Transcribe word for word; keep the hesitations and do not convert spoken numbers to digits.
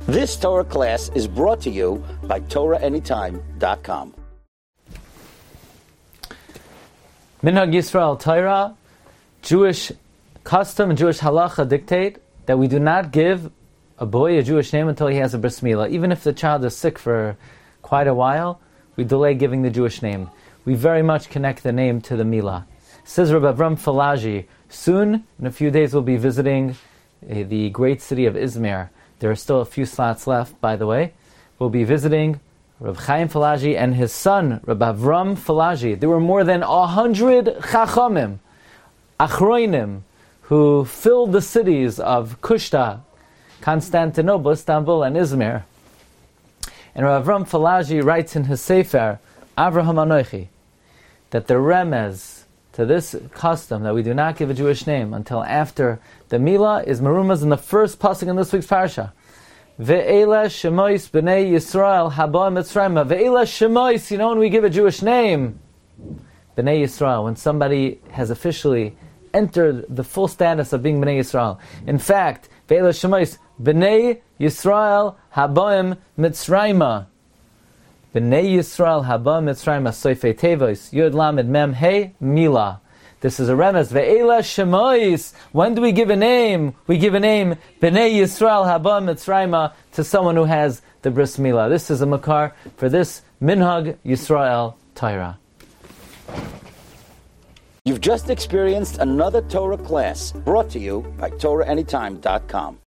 This Torah class is brought to you by Torah Anytime dot com. Minhag Yisrael Torah, Jewish custom and Jewish halacha dictate that we do not give a boy a Jewish name until he has a bris milah. Even if the child is sick for quite a while, we delay giving the Jewish name. We very much connect the name to the milah. Says Rabbi Avram Falaji, soon, in a few days, we'll be visiting uh, the great city of Izmir. There are still a few slots left, by the way. We'll be visiting Rabbi Chaim Falaji and his son, Rabbi Avram Falaji. There were more than a hundred chachamim, achroinim, who filled the cities of Kushta, Constantinople, Istanbul, and Izmir. And Rabbi Avram Falaji writes in his Sefer, Avraham Anochi, that the remez to this custom that we do not give a Jewish name until after the milah is merumaz in the first pasuk in this week's parsha. Ve'ela shemois b'nei Yisrael haba mitzrayma. Ve'ela shemois, you know when we give a Jewish name, b'nei Yisrael, when somebody has officially entered the full status of being b'nei Yisrael. In fact, ve'ela shemois b'nei Yisrael haba mitzrayma. B'nei Yisrael haba mitzrayma soifei tevos yud lamed mem hey milah. This is a remez. Ve'ela shemois. When do we give a name? We give a name, B'nei Yisrael haba mitzrayma, to someone who has the bris milah. This is a makar for this Minhag Yisrael Torah. You've just experienced another Torah class brought to you by Torah Anytime dot com.